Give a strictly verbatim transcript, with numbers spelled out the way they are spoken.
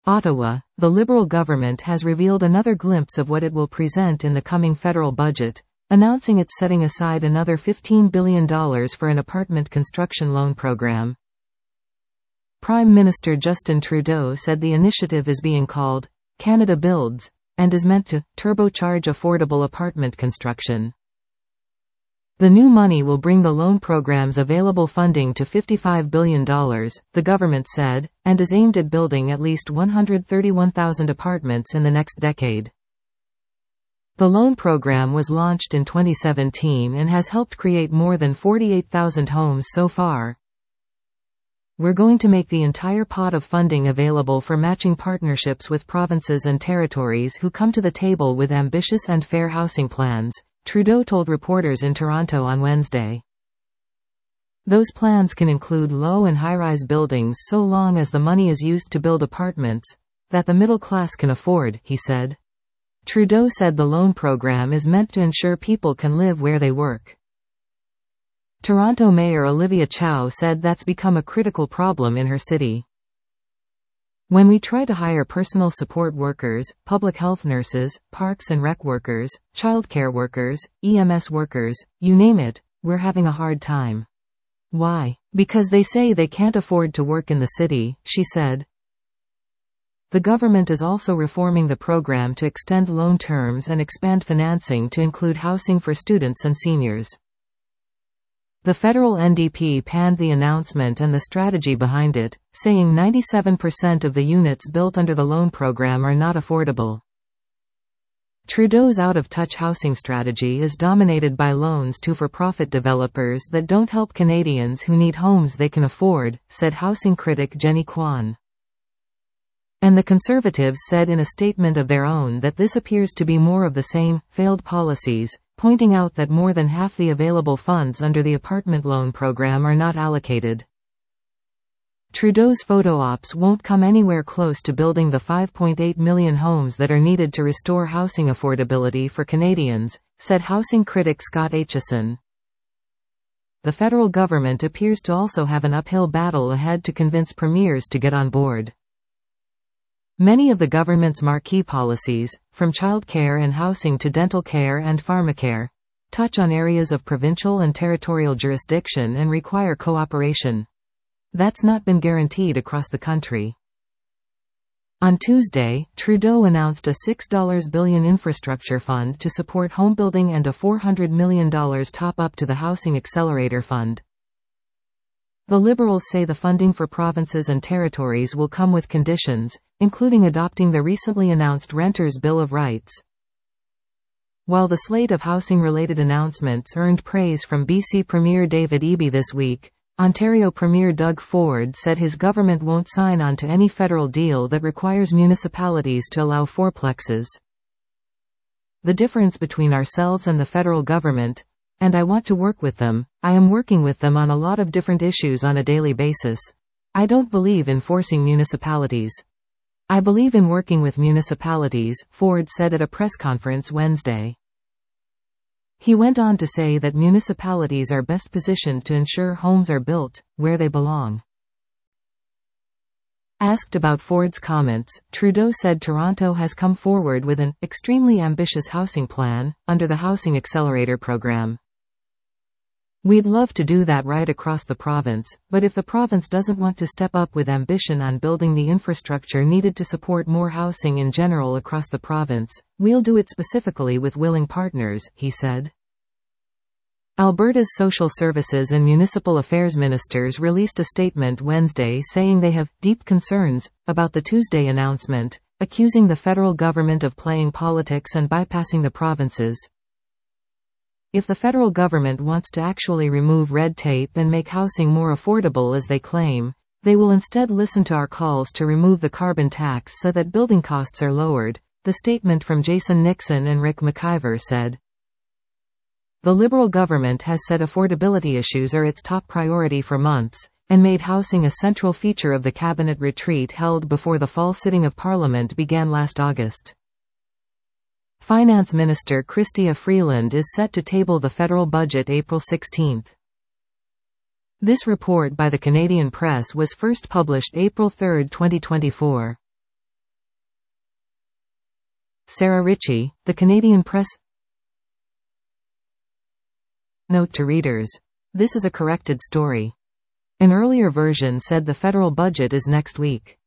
Ottawa, the Liberal government has revealed another glimpse of what it will present in the coming federal budget, announcing it's setting aside another fifteen billion dollars for an apartment construction loan program. Prime Minister Justin Trudeau said the initiative is being called Canada Builds and is meant to turbocharge affordable apartment construction. The new money will bring the loan program's available funding to fifty-five billion dollars, the government said, and is aimed at building at least one hundred thirty-one thousand apartments in the next decade. The loan program was launched in twenty seventeen and has helped create more than forty-eight thousand homes so far. We're going to make the entire pot of funding available for matching partnerships with provinces and territories who come to the table with ambitious and fair housing plans, Trudeau told reporters in Toronto on Wednesday. Those plans can include low and high-rise buildings so long as the money is used to build apartments that the middle class can afford, he said. Trudeau said the loan program is meant to ensure people can live where they work. Toronto Mayor Olivia Chow said that's become a critical problem in her city. When we try to hire personal support workers, public health nurses, parks and rec workers, childcare workers, E M S workers, you name it, we're having a hard time. Why? Because they say they can't afford to work in the city, she said. The government is also reforming the program to extend loan terms and expand financing to include housing for students and seniors. The federal N D P panned the announcement and the strategy behind it, saying ninety-seven percent of the units built under the loan program are not affordable. Trudeau's out-of-touch housing strategy is dominated by loans to for-profit developers that don't help Canadians who need homes they can afford, said housing critic Jenny Kwan. And the Conservatives said in a statement of their own that this appears to be more of the same, failed policies, pointing out that more than half the available funds under the apartment loan program are not allocated. Trudeau's photo ops won't come anywhere close to building the five point eight million homes that are needed to restore housing affordability for Canadians, said housing critic Scott Aitchison. The federal government appears to also have an uphill battle ahead to convince premiers to get on board. Many of the government's marquee policies, from childcare and housing to dental care and pharmacare, touch on areas of provincial and territorial jurisdiction and require cooperation. That's not been guaranteed across the country. On Tuesday, Trudeau announced a six billion dollars infrastructure fund to support homebuilding and a four hundred million dollars top-up to the Housing Accelerator Fund. The Liberals say the funding for provinces and territories will come with conditions, including adopting the recently announced Renters' Bill of Rights. While the slate of housing-related announcements earned praise from B C Premier David Eby this week, Ontario Premier Doug Ford said his government won't sign on to any federal deal that requires municipalities to allow fourplexes. The difference between ourselves and the federal government, and I want to work with them, I am working with them on a lot of different issues on a daily basis. I don't believe in forcing municipalities. I believe in working with municipalities, Ford said at a press conference Wednesday. He went on to say that municipalities are best positioned to ensure homes are built where they belong. Asked about Ford's comments, Trudeau said Toronto has come forward with an extremely ambitious housing plan under the Housing Accelerator program. We'd love to do that right across the province, but if the province doesn't want to step up with ambition on building the infrastructure needed to support more housing in general across the province, we'll do it specifically with willing partners, he said. Alberta's Social Services and Municipal Affairs ministers released a statement Wednesday saying they have deep concerns about the Tuesday announcement, accusing the federal government of playing politics and bypassing the provinces. If the federal government wants to actually remove red tape and make housing more affordable as they claim, they will instead listen to our calls to remove the carbon tax so that building costs are lowered, the statement from Jason Nixon and Rick McIver said. The Liberal government has said affordability issues are its top priority for months, and made housing a central feature of the cabinet retreat held before the fall sitting of Parliament began last August. Finance Minister Chrystia Freeland is set to table the federal budget April sixteenth. This report by the Canadian Press was first published April third, twenty twenty-four. Sarah Ritchie, The Canadian Press. Note to readers. This is a corrected story. An earlier version said the federal budget is next week.